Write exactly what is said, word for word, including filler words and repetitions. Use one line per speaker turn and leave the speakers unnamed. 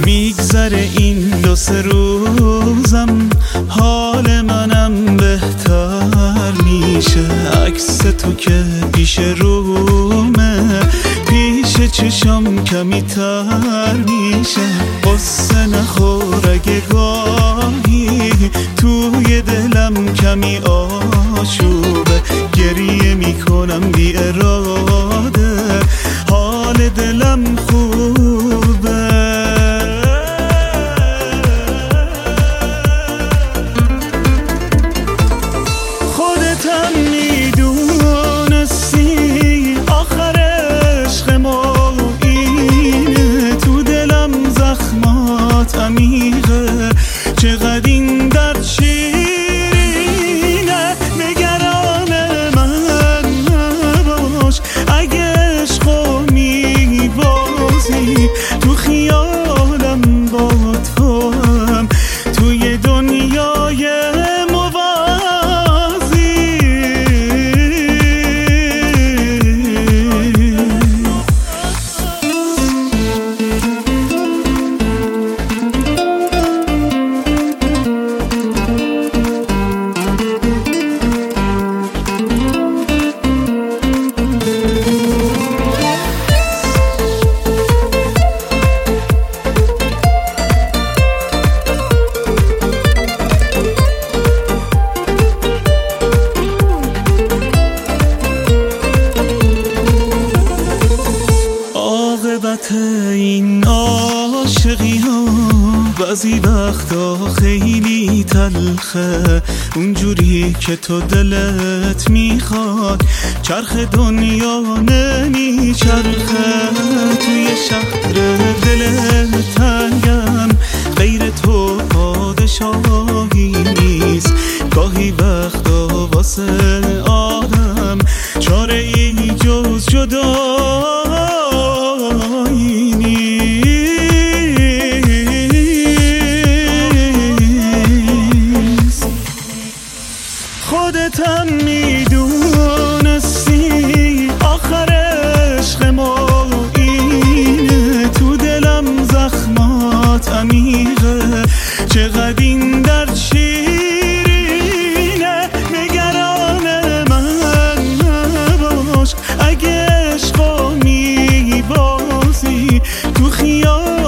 میگذره این دو سه روزم، حال منم بهتر میشه. عکس تو که پیش رومه، پیش چشم کمی تر میشه. قصه نخور اگه گاهی توی دلم کمی آشوبه، گریه میکنم بی اراده، حال دلم خوبه. خودتم میدونستی آخر عشق ما اینه، تو دلم زخمات عمیقه، چقدر این درد شیرینه. نگران من نباش اگه عشقو میبازی، تو خیالم با تو هم توی دنیای این عاشقی ها بعضی وقتا خیلی تلخه، اونجوری که تو دلت میخواد چرخ دنیا نمیچرخه. توی شهر دل تنگم غیر تو پادشاهی نیست، گاهی وقتا واسه آدم چاره ای جز جدایی نیست. خودتم میدونستی آخر عشق ما اینه، تو دلم زخمات عمیقه، چقدر این درد شیرینه. نگران من نباش اگه عشقو میبازی، تو خیال